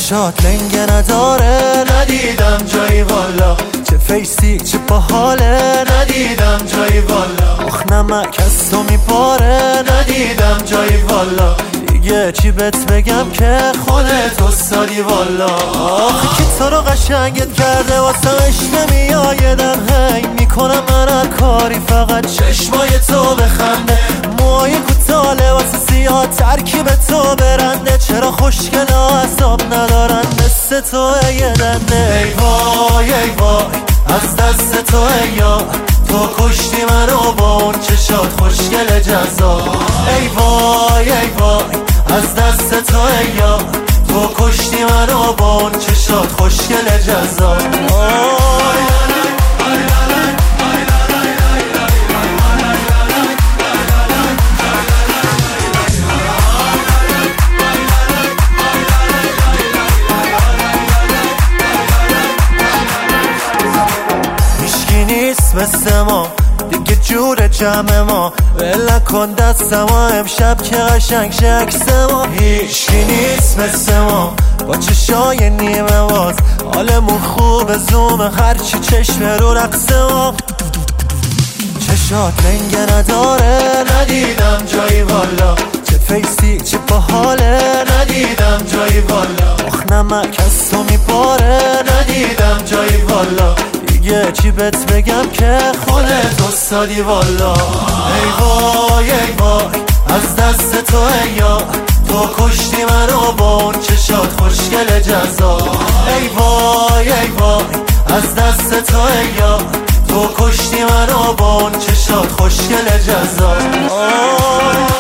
چشات لنگه نداره، ندیدم جایی والا. چه فیسی چه باحاله، ندیدم جایی والا. آخ نمک از تو میپاره، ندیدم جایی والا. دیگه چی بهت بگم که خودت استادی والا. آخه کی تو رو قشنگت کرده واسه عشق نمیایدم. هی میکنم من هر کاری فقط چشمای تو بخنده. موهای کوتاه لباس سیاه ترکیب تو برنده. چرا خوشگل عذاب ندارن مثل تو یه دنده. ای وای ای وای از دست تو یا تو کشتی منو با اون چشات خوشگل جزا. ای وای ای وای از دست تو یا تو کشتی منو با اون چشات خوشگل جزا. هیچکی نیست مثل ما دیگه جور جمع ما. ول نکن دستم امشب که قشنگ شه عکس ما. هیچکی نیست مثل ما با چشای نیمه باز. حالمون خوبه زوم هرچی چشم رو رقص ما. چشات لنگه نداره، ندیدم جایی والا. چه فیسی چه باحاله، ندیدم جایی والا. آخ نمک از تو میپاره، ندیدم جایی والا. دیگه چی بهت بگم که خودت استادی والا. ای وای ای وای از دست تو یا تو کشتی منو با اون چشات خوشگل جزا. ای وای ای وای از دست تو یا تو کشتی منو با اون چشات خوشگل جزا.